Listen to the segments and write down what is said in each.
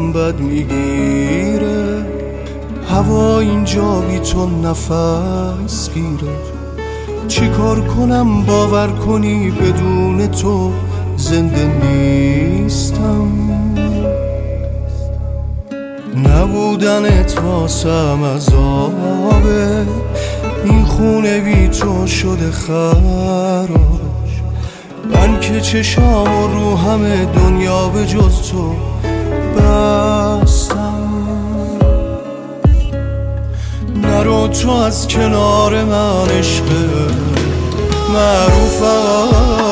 حالم بد میگیره، هوا اینجا بی تو نفس گیره. چی کار کنم باور کنی بدون تو زنده نیستم؟ نبودنت واسم عذابه، این خونه بی تو شده خرابش. من که چشام رو همه دنیا به جز تو بستم. نرو تو از کنار من عشق معروفم،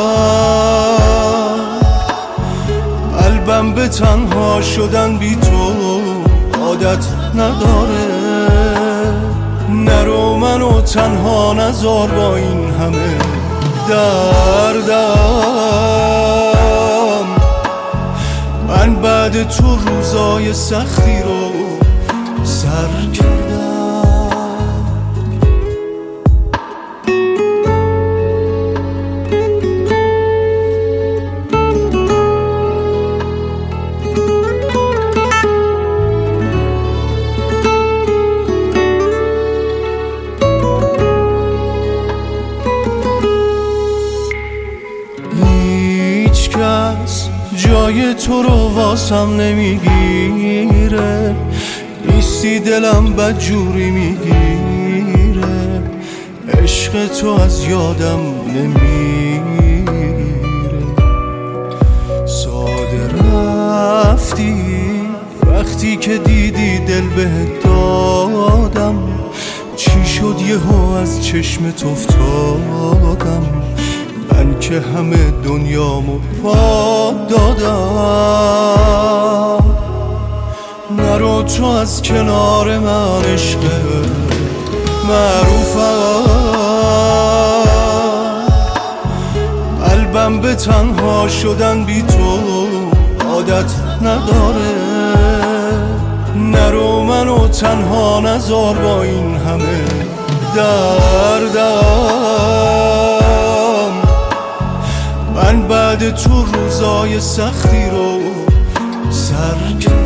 قلبم به تنها شدن بی تو عادت نداره. نرو منو تنها نذار با این همه دردم. من بعد تو روزای سختی رو سر کردم. جای تو رو واسم نمیگیره، نیستی دلم بدجوری میگیره. عشق تو از یادم نمیره. ساده رفتی وقتی که دیدی دل بهت دادم. چی شد یهو از چشمت افتادم؟ من که همه دنیامو پاد دادم. نرو تو از کنار من عشق معروفم، قلبم به تنها شدن بی تو عادت نداره. نرو منو تنها نذار با این همه دردم. من بعد تو روزای سختی رو سر کردم.